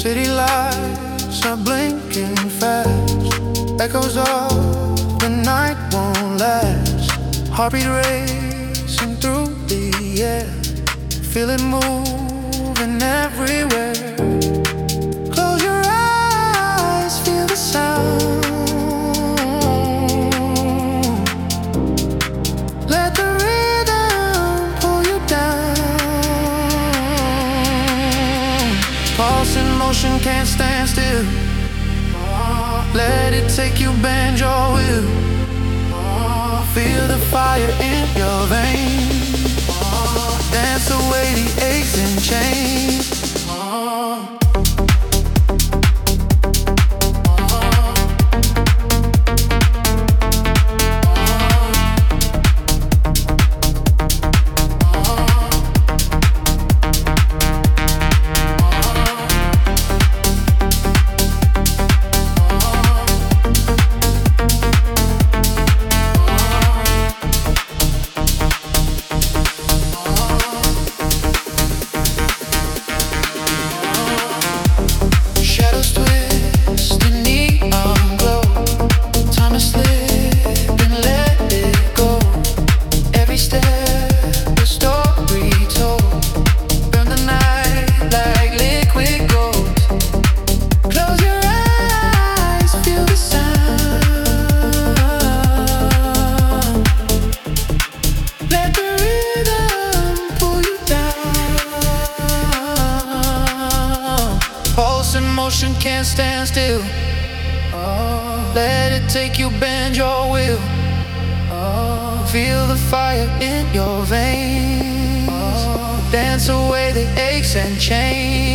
City lights are blinking fast. Echoes of the night won't last. Heartbeat racing through the air. Feel it moving everywhere. Close your eyes, feel the sound. Let the rhythm pull you down. Pulse in motion, can't stand still. Let it take you, bend your will. Feel the fire in your veins. Dance away the aches and chains. Motion can't stand still. Let it take you, bend your will. Feel the fire in your veins. Dance away the aches and chains.